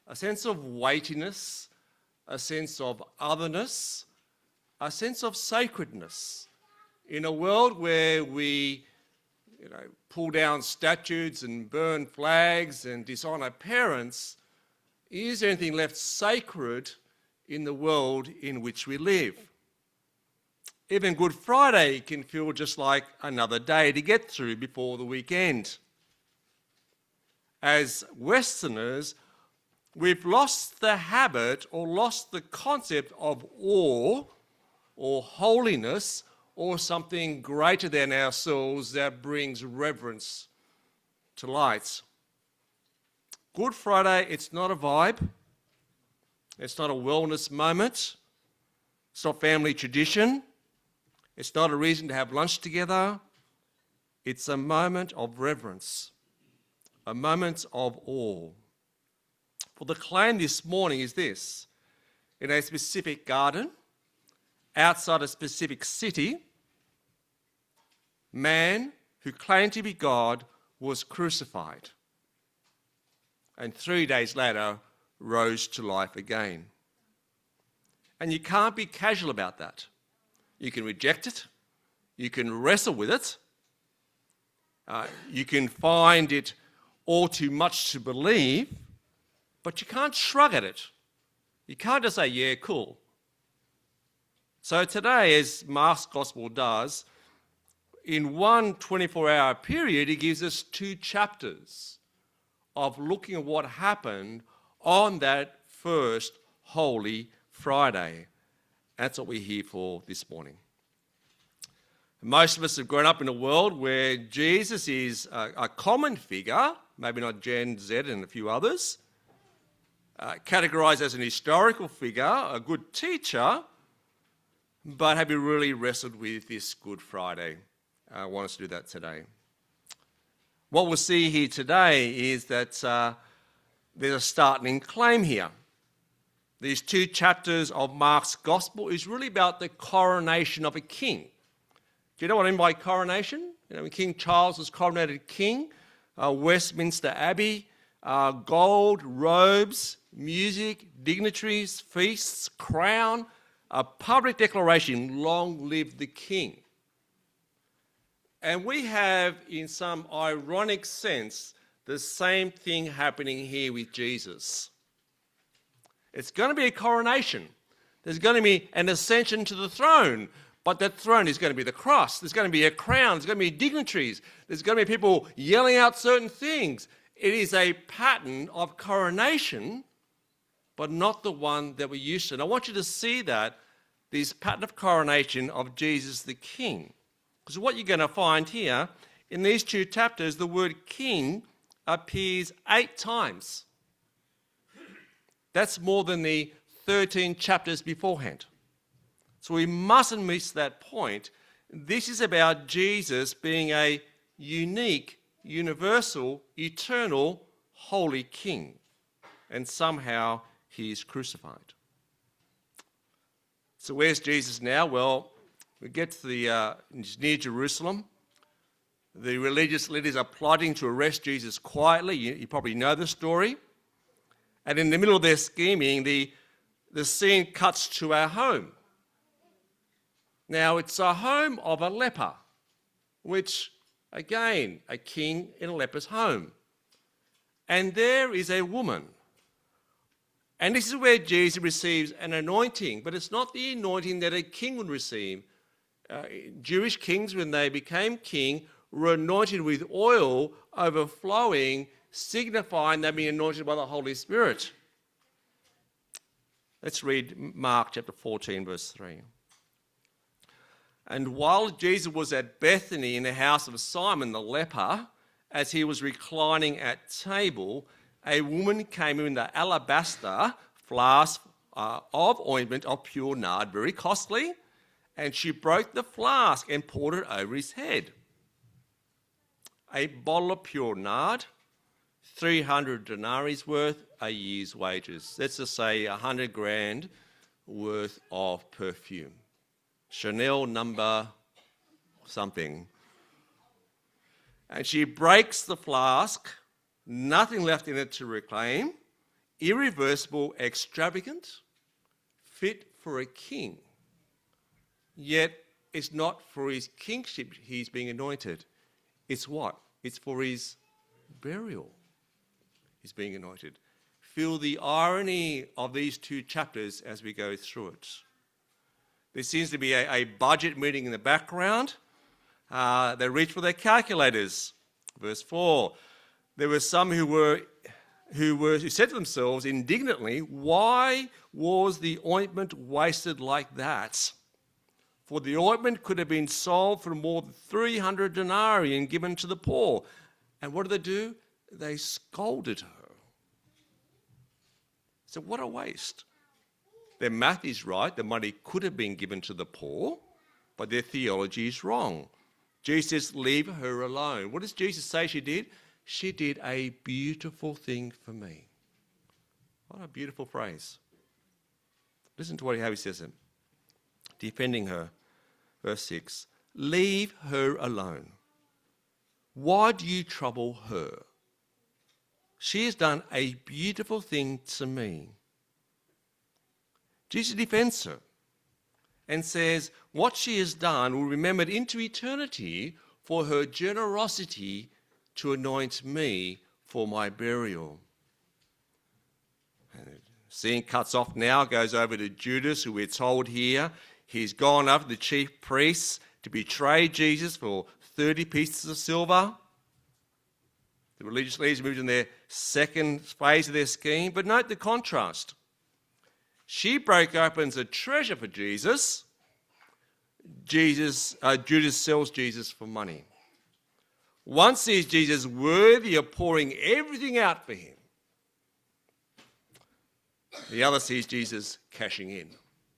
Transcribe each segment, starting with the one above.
a sense of weightiness, a sense of otherness, a sense of sacredness. In a world where we pull down statues and burn flags and dishonour parents, is there anything left sacred in the world in which we live? Even Good Friday can feel just like another day to get through before the weekend. As Westerners, we've lost the habit or lost the concept of awe or holiness or something greater than ourselves that brings reverence to light. Good Friday, it's not a vibe. It's not a wellness moment. It's not family tradition. It's not a reason to have lunch together. It's a moment of reverence, a moment of awe. Well, the claim this morning is this: in a specific garden, outside a specific city, man who claimed to be God was crucified, and 3 days later rose to life again. And you can't be casual about that. You can reject it, you can wrestle with it, you can find it all too much to believe, but you can't shrug at it. You can't just say, yeah, cool. So today, as Mark's Gospel does, in one 24-hour period, he gives us 2 chapters of looking at what happened on that first Holy Friday. That's what we're here for this morning. Most of us have grown up in a world where Jesus is a common figure, maybe not Gen Z and a few others, categorised as an historical figure, a good teacher, but have you really wrestled with this Good Friday? I want us to do that today. What we'll see here today is that there's a startling claim here. These 2 chapters of Mark's Gospel is really about the coronation of a king. Do you know what I mean by coronation? When King Charles was coronated king, Westminster Abbey, gold, robes, music, dignitaries, feasts, crown, a public declaration, long live the king. And we have, in some ironic sense, the same thing happening here with Jesus. It's going to be a coronation. There's going to be an ascension to the throne, but that throne is going to be the cross. There's going to be a crown. There's going to be dignitaries. There's going to be people yelling out certain things. It is a pattern of coronation, but not the one that we're used to. And I want you to see that, this pattern of coronation of Jesus the King. Because what you're going to find here, in these 2 chapters, the word king appears 8 times. That's more than the 13 chapters beforehand. So we mustn't miss that point. This is about Jesus being a unique, universal, eternal, holy king. And somehow he is crucified. So where's Jesus now? Well, we get to near Jerusalem. The religious leaders are plotting to arrest Jesus quietly. You probably know the story. And in the middle of their scheming, the scene cuts to our home. Now, it's a home of a leper, which, again, a king in a leper's home. And there is a woman. And this is where Jesus receives an anointing, but it's not the anointing that a king would receive. Jewish kings, when they became king, were anointed with oil overflowing, signifying they've been anointed by the Holy Spirit. Let's read Mark chapter 14, verse 3. And while Jesus was at Bethany in the house of Simon the leper, as he was reclining at table, a woman came in the alabaster flask of ointment of pure nard, very costly, and she broke the flask and poured it over his head. A bottle of pure nard, 300 denarii worth, a year's wages. Let's just say 100 grand worth of perfume. Chanel number something. And she breaks the flask, nothing left in it to reclaim. irreversible, extravagant, fit for a king. Yet it's not for his kingship he's being anointed. It's what? It's for his burial he's being anointed. Feel the irony of these two chapters as we go through it. There seems to be a budget meeting in the background. They reach for their calculators. Verse 4. There were some who said to themselves indignantly, "Why was the ointment wasted like that? For the ointment could have been sold for more than 300 denarii and given to the poor." And what did they do? They scolded her. So what a waste. Their math is right. The money could have been given to the poor, but their theology is wrong. Jesus says, "Leave her alone." What does Jesus say she did? She did a beautiful thing for me. What a beautiful phrase. Listen to how he says it. Defending her. Verse 6. "Leave her alone. Why do you trouble her? She has done a beautiful thing to me." Jesus defends her and says what she has done will be remembered into eternity for her generosity to anoint me for my burial. And scene cuts off now, goes over to Judas, who we're told here he's gone up to the chief priests to betray Jesus for 30 pieces of silver. The religious leaders moved in their second phase of their scheme. But note the contrast. She broke open a treasure for Jesus. Judas sells Jesus for money. One sees Jesus worthy of pouring everything out for him. The other sees Jesus cashing in.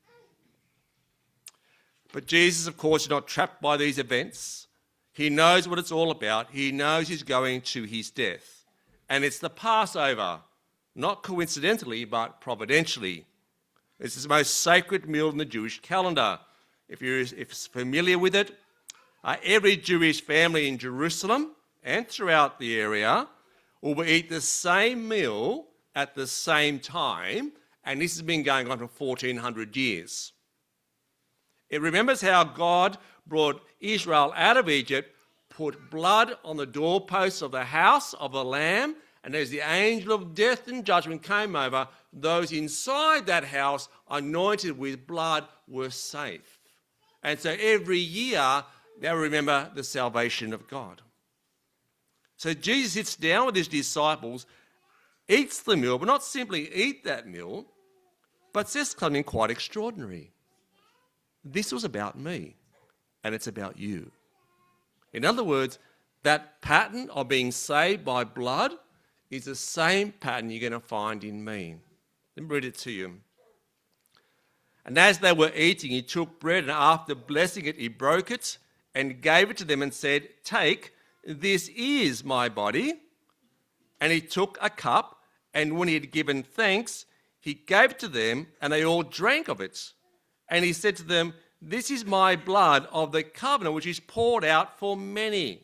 But Jesus, of course, is not trapped by these events. He knows what it's all about. He knows he's going to his death. And it's the Passover, not coincidentally, but providentially. It's the most sacred meal in the Jewish calendar. If you're familiar with it, every Jewish family in Jerusalem and throughout the area will eat the same meal at the same time, and this has been going on for 1400 years. It remembers how God brought Israel out of Egypt, put blood on the doorposts of the house of the lamb, and as the angel of death and judgment came over, those inside that house anointed with blood were safe. And so every year they remember the salvation of God. So Jesus sits down with his disciples, eats the meal, but not simply eat that meal, but says something quite extraordinary. This was about me, and it's about you. In other words, that pattern of being saved by blood is the same pattern you're going to find in me. Let me read it to you. "And as they were eating, he took bread, and after blessing it, he broke it and gave it to them and said, 'Take, this is my body.' And he took a cup, and when he had given thanks, he gave it to them, and they all drank of it. And he said to them, 'This is my blood of the covenant, which is poured out for many.'"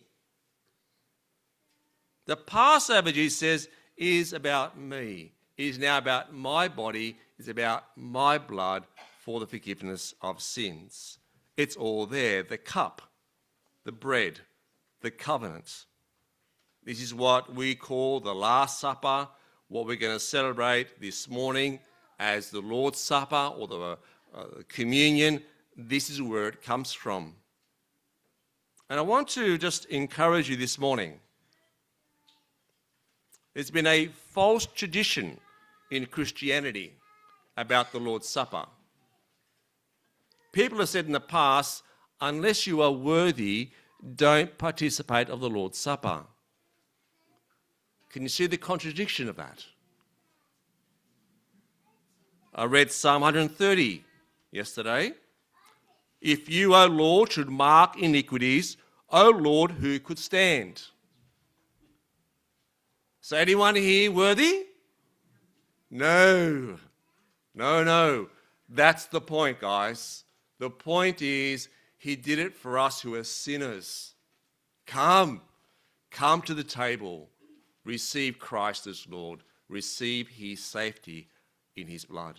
The Passover, Jesus says, is about me. It is now about my body. It's about my blood for the forgiveness of sins. It's all there. The cup, the bread, the covenant. This is what we call the Last Supper, what we're going to celebrate this morning as the Lord's Supper or the communion. This is where it comes from. And I want to just encourage you this morning. There's been a false tradition in Christianity about the Lord's Supper. People have said in the past, unless you are worthy, don't participate of the Lord's Supper. Can you see the contradiction of that? I read Psalm 130 yesterday. "If you, O Lord, should mark iniquities, O Lord, who could stand?" So anyone here worthy? No. No. That's the point, guys. The point is, he did it for us who are sinners. Come to the table. Receive Christ as Lord. receive his safety in his blood.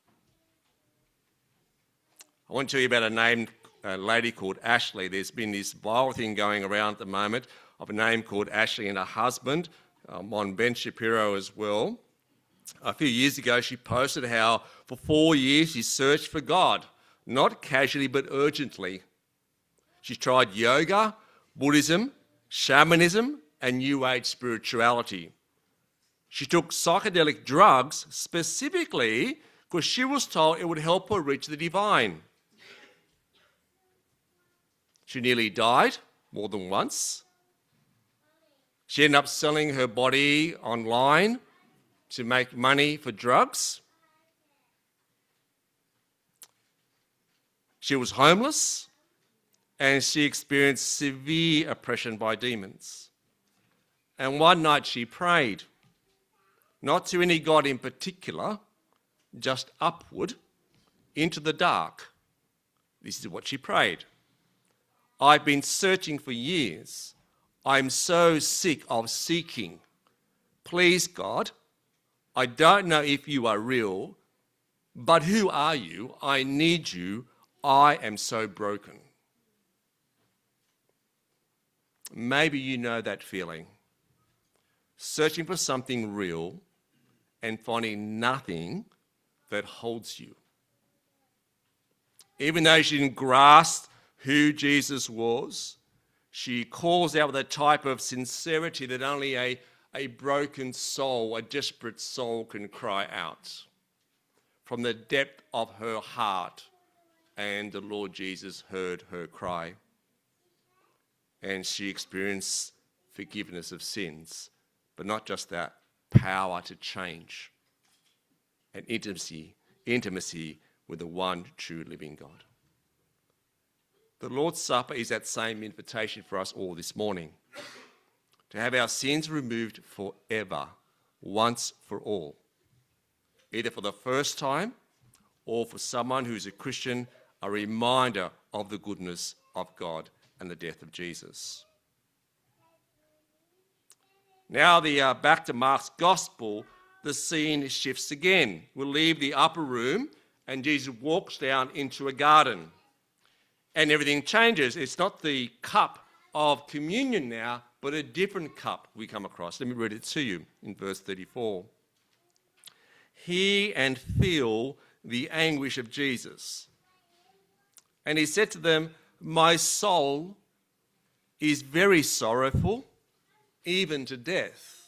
I want to tell you about a lady called Ashley. There's been this viral thing going around at the moment of a name called Ashley and her husband, on Ben Shapiro as well. A few years ago, she posted how for 4 years she searched for God, not casually but urgently. She tried yoga, Buddhism, shamanism, and New Age spirituality. She took psychedelic drugs specifically because she was told it would help her reach the divine. She nearly died more than once. She ended up selling her body online to make money for drugs. She was homeless and she experienced severe oppression by demons. And one night she prayed, not to any god in particular, just upward into the dark. This is what she prayed. I've been searching for years. I'm so sick of seeking. Please, God, I don't know if you are real, but who are you? I need you. I am so broken. Maybe you know that feeling. Searching for something real and finding nothing that holds you. Even though she didn't grasp who Jesus was, she calls out with a type of sincerity that only a broken soul, a desperate soul can cry out from the depth of her heart. And the Lord Jesus heard her cry. And she experienced forgiveness of sins. But not just that, power to change and intimacy with the one true living God. The Lord's Supper is that same invitation for us all this morning, to have our sins removed forever, once for all, either for the first time or for someone who is a Christian, a reminder of the goodness of God and the death of Jesus. Now, back to Mark's Gospel, the scene shifts again. We'll leave the upper room and Jesus walks down into a garden. And everything changes. It's not the cup of communion now, but a different cup we come across. Let me read it to you in verse 34. Hear and feel the anguish of Jesus. And he said to them, my soul is very sorrowful, even to death.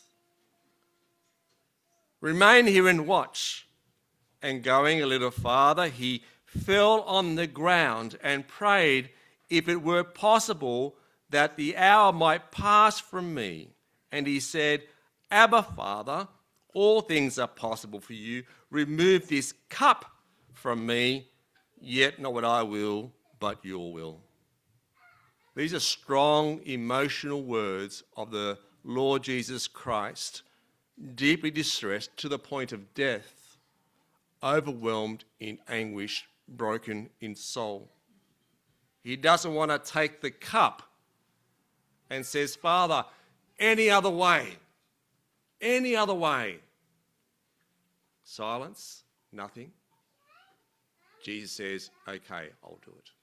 Remain here and watch. And going a little farther, he fell on the ground and prayed if it were possible that the hour might pass from me. And he said, Abba, Father, all things are possible for you. Remove this cup from me, yet not what I will, but your will. These are strong emotional words of the Lord Jesus Christ, deeply distressed to the point of death, overwhelmed in anguish, broken in soul. He doesn't want to take the cup and says, Father, any other way, any other way. Silence, nothing. Jesus says, okay, I'll do it.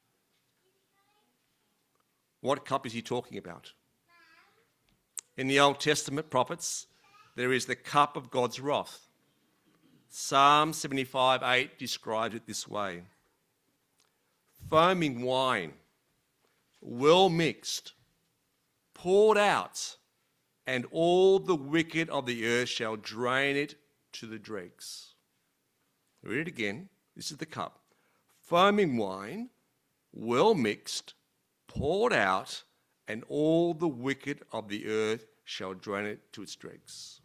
What cup is he talking about? In the Old Testament prophets, there is the cup of God's wrath. Psalm 75:8 describes it this way. Foaming wine, well mixed, poured out, and all the wicked of the earth shall drain it to the dregs. Read it again. This is the cup. Foaming wine, well mixed, poured out, and all the wicked of the earth shall drain it to its dregs.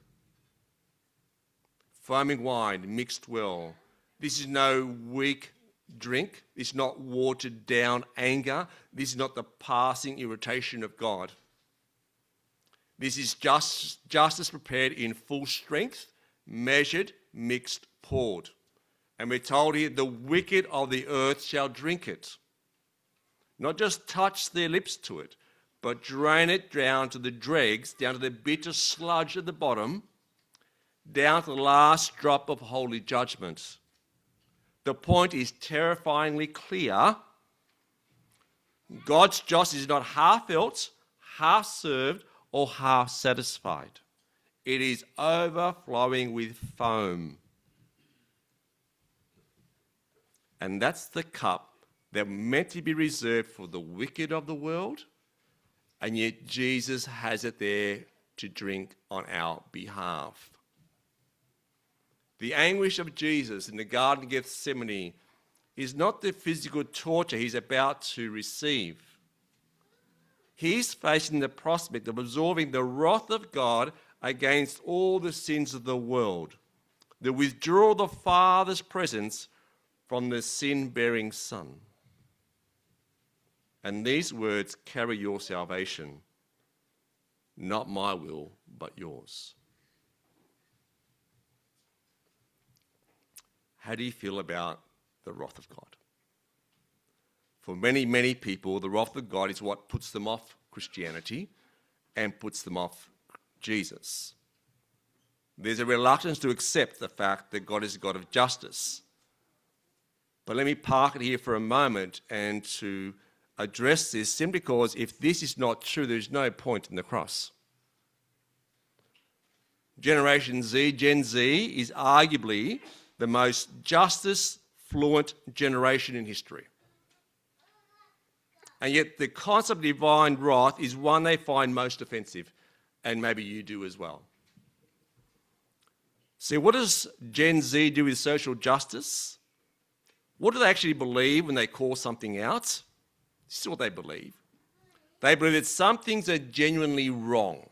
Foaming wine, mixed well. This is no weak drink. This is not watered down anger. This is not the passing irritation of God. This is justice prepared in full strength, measured, mixed, poured. And we're told here, the wicked of the earth shall drink it. Not just touch their lips to it, but drain it down to the dregs, down to the bitter sludge at the bottom, down to the last drop of holy judgment. The point is terrifyingly clear. God's justice is not half-felt, half-served, or half-satisfied. It is overflowing with foam. And that's the cup that meant to be reserved for the wicked of the world, and yet Jesus has it there to drink on our behalf. The anguish of Jesus in the Garden of Gethsemane is not the physical torture he's about to receive. He's facing the prospect of absorbing the wrath of God against all the sins of the world, the withdrawal of the Father's presence from the sin-bearing Son. And these words carry your salvation. Not my will, but yours. How do you feel about the wrath of God? For many, many people, the wrath of God is what puts them off Christianity and puts them off Jesus. There's a reluctance to accept the fact that God is a God of justice. But let me park it here for a moment and to address this simply because if this is not true, there's no point in the cross. Generation Z, Gen Z, is arguably the most justice-fluent generation in history. And yet the concept of divine wrath is one they find most offensive, and maybe you do as well. See, what does Gen Z do with social justice? What do they actually believe when they call something out? This is what they believe. They believe that some things are genuinely wrong.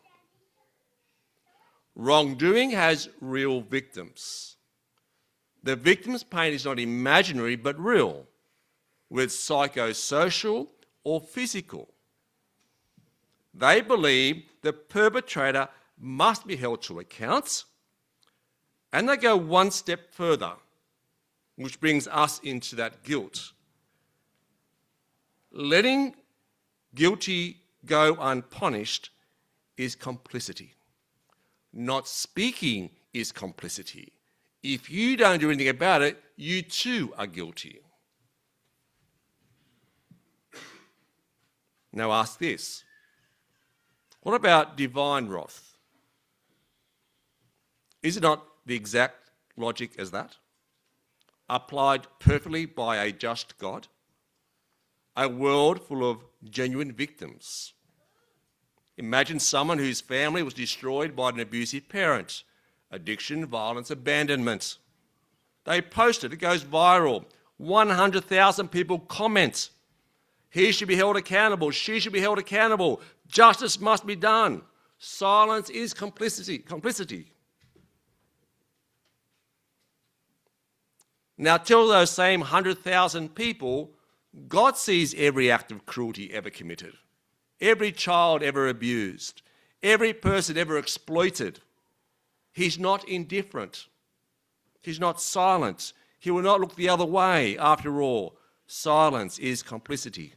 Wrongdoing has real victims. The victim's pain is not imaginary but real, whether it's psychosocial or physical. They believe the perpetrator must be held to account, and they go one step further, which brings us into that guilt. Letting guilty go unpunished is complicity. Not speaking is complicity. If you don't do anything about it, you too are guilty. Now ask this. What about divine wrath? Is it not the exact logic as that? Applied perfectly by a just God? A world full of genuine victims. Imagine someone whose family was destroyed by an abusive parent. Addiction, violence, abandonment. They post it, it goes viral. 100,000 people comment. He should be held accountable. She should be held accountable. Justice must be done. Silence is complicity. Now tell those same 100,000 people, God sees every act of cruelty ever committed, every child ever abused, every person ever exploited. He's not indifferent. He's not silent. He will not look the other way. After all, silence is complicity.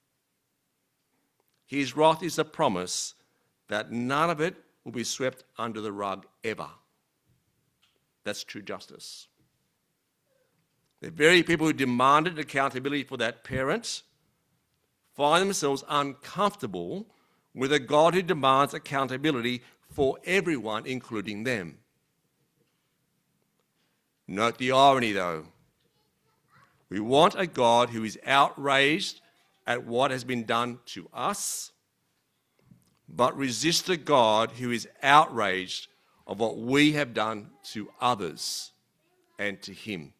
His wrath is a promise that none of it will be swept under the rug ever. That's true justice. The very people who demanded accountability for that parent find themselves uncomfortable with a God who demands accountability for everyone, including them. Note the irony, though. We want a God who is outraged at what has been done to us, but resist a God who is outraged of what we have done to others and to him.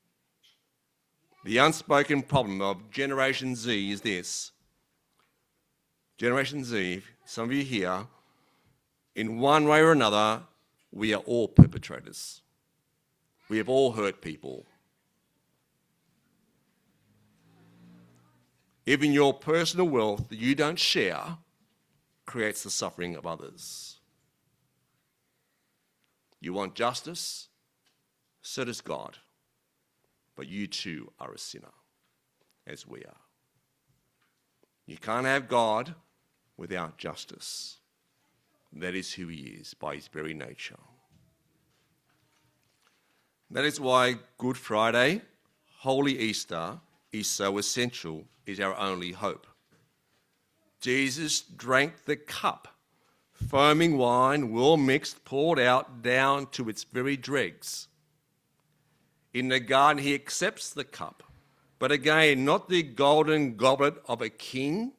The unspoken problem of Generation Z is this. Generation Z, some of you here, in one way or another, we are all perpetrators. We have all hurt people. Even your personal wealth that you don't share creates the suffering of others. You want justice? So does God. But you too are a sinner, as we are. You can't have God without justice. That is who he is by his very nature. That is why Good Friday, Holy Easter, is so essential, is our only hope. Jesus drank the cup, foaming wine, well mixed, poured out down to its very dregs. In the garden, he accepts the cup, but again, not the golden goblet of a king,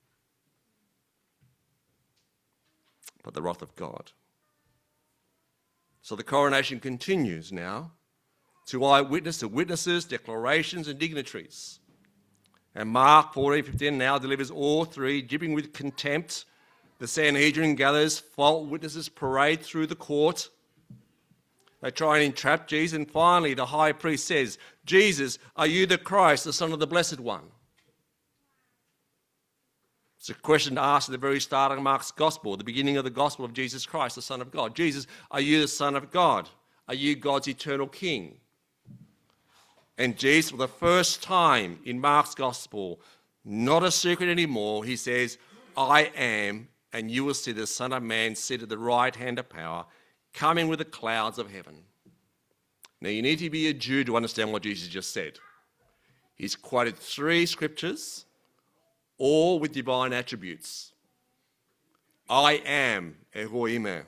but the wrath of God. So the coronation continues now to eyewitnesses, witnesses, declarations and dignitaries. And Mark 14:15 now delivers all three, dripping with contempt. The Sanhedrin gathers, false witnesses parade through the court. They try and entrap Jesus, and finally the high priest says, "Jesus, are you the Christ, the Son of the Blessed One?" It's a question asked at the very start of Mark's Gospel, the beginning of the Gospel of Jesus Christ, the Son of God. Jesus, are you the Son of God? Are you God's eternal King? And Jesus, for the first time in Mark's Gospel, not a secret anymore, he says, "I am, and you will see the Son of Man seated at the right hand of power, coming with the clouds of heaven." Now, you need to be a Jew to understand what Jesus just said. He's quoted three scriptures, all with divine attributes. I am, Elohim.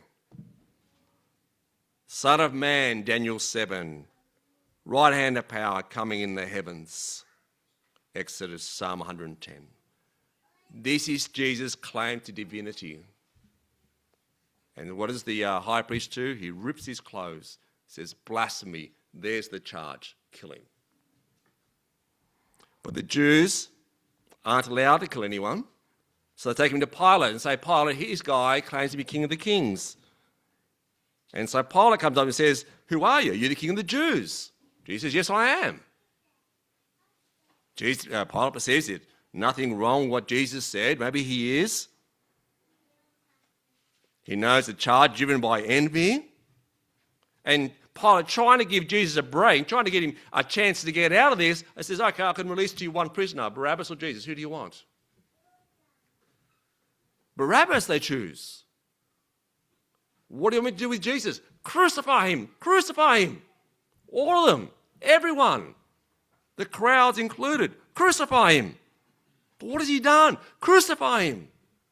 Son of Man, Daniel 7. Right hand of power coming in the heavens. Exodus, Psalm 110. This is Jesus' claim to divinity. And what does the high priest do? He rips his clothes, says, "Blasphemy, there's the charge, kill him." But the Jews aren't allowed to kill anyone, so they take him to Pilate and say, "Pilate, his guy claims to be king of the kings." And so Pilate comes up and says, "Who are you? You're the king of the Jews." Jesus says, "Yes, I am." Pilate perceives it. Nothing wrong with what Jesus said. Maybe he is. He knows the charge driven by envy. And Pilate, trying to give Jesus a break, trying to get him a chance to get out of this, he says, "Okay, I can release to you one prisoner, Barabbas or Jesus. Who do you want?" Barabbas they choose. What do you want me to do with Jesus? Crucify him! Crucify him! All of them, everyone, the crowds included, crucify him. But what has he done? Crucify him.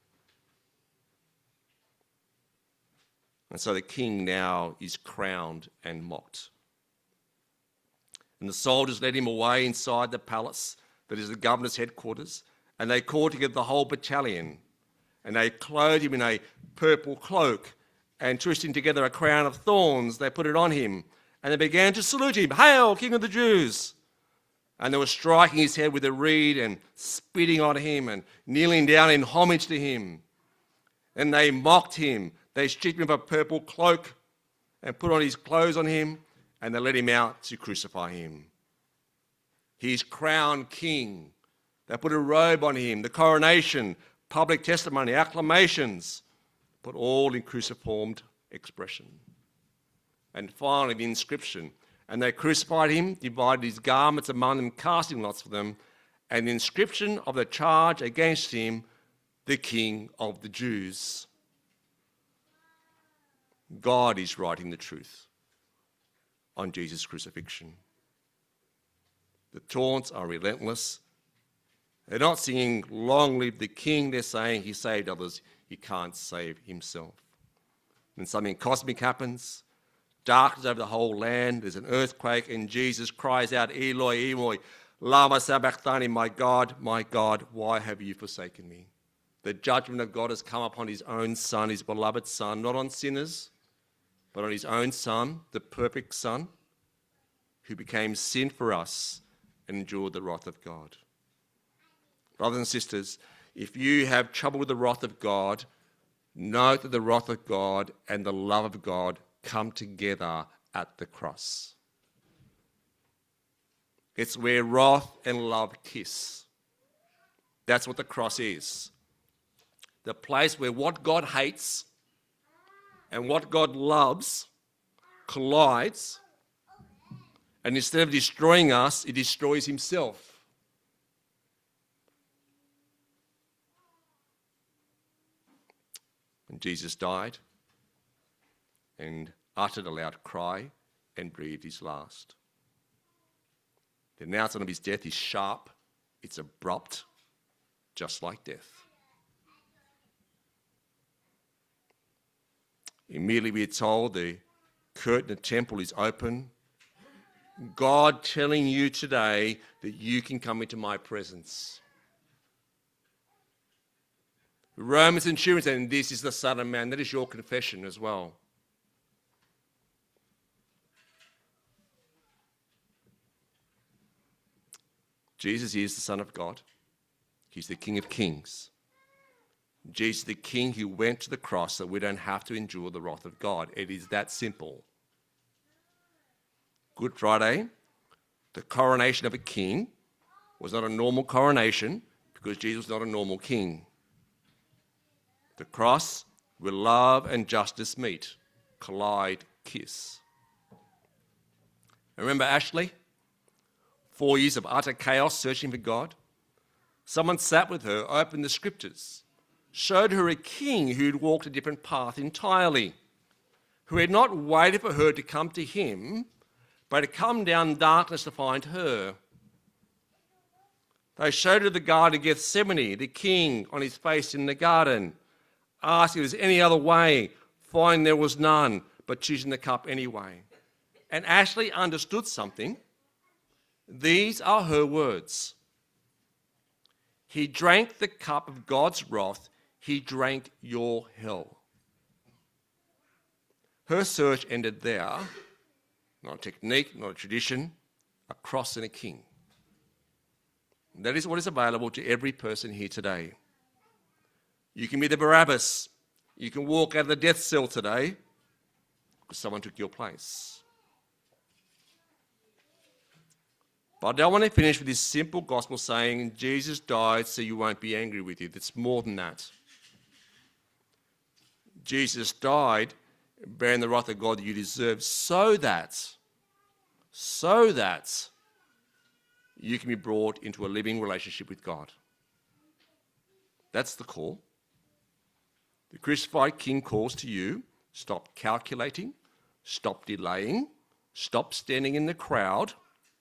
And so the king now is crowned and mocked. And the soldiers led him away inside the palace, that is the governor's headquarters, and they called together the whole battalion. And they clothed him in a purple cloak and twisting together a crown of thorns, they put it on him. And they began to salute him, "Hail, King of the Jews!" And they were striking his head with a reed and spitting on him and kneeling down in homage to him. And they mocked him. They stripped him of a purple cloak and put on his clothes on him, and they led him out to crucify him. He's crowned king. They put a robe on him, the coronation, public testimony, acclamations, but all in cruciformed expression. And finally, the inscription. And they crucified him, divided his garments among them, casting lots for them. And the inscription of the charge against him, "The King of the Jews." God is writing the truth on Jesus' crucifixion. The taunts are relentless. They're not singing, "Long live the King." They're saying, "He saved others. He can't save himself." Then something cosmic happens. Darkness over the whole land. There's an earthquake, and Jesus cries out, "Eloi, Eloi, lama sabachthani, my God, why have you forsaken me?" The judgment of God has come upon his own Son, his beloved Son, not on sinners, but on his own Son, the perfect Son, who became sin for us and endured the wrath of God. Brothers and sisters, if you have trouble with the wrath of God, note that the wrath of God and the love of God come together at the cross. It's where wrath and love kiss. That's what the cross is. The place where what God hates and what God loves collides, and instead of destroying us, it destroys himself. And Jesus died and uttered a loud cry, and breathed his last. The announcement of his death is sharp, it's abrupt, just like death. Immediately we are told the curtain of the temple is open. God telling you today that you can come into my presence. The Roman centurion saying, this is the Son of Man. That is your confession as well. Jesus is the Son of God. He's the King of Kings. Jesus, the King who went to the cross so we don't have to endure the wrath of God. It is that simple. Good Friday, the coronation of a king was not a normal coronation because Jesus was not a normal king. The cross, where love and justice meet, collide, kiss. Remember Ashley? 4 years of utter chaos searching for God. Someone sat with her, opened the scriptures, showed her a king who'd walked a different path entirely, who had not waited for her to come to him, but had come down darkness to find her. They showed her the Garden of Gethsemane, the king on his face in the garden, asking if there was any other way, finding there was none, but choosing the cup anyway. And Ashley understood something. These are her words. He drank the cup of God's wrath. He drank your hell. Her search ended there. Not a technique, not a tradition, a cross and a king. That is what is available to every person here today. You can be the Barabbas. You can walk out of the death cell today because someone took your place. But I want to finish with this simple gospel saying, Jesus died so you won't be angry with you. It's more than that. Jesus died bearing the wrath of God that you deserve so that you can be brought into a living relationship with God. That's the call. The crucified King calls to you, stop calculating, stop delaying, stop standing in the crowd.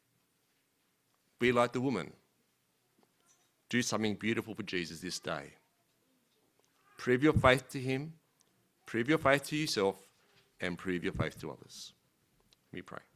Be like the woman. Do something beautiful for Jesus this day. Prove your faith to him, prove your faith to yourself, and prove your faith to others. Let me pray.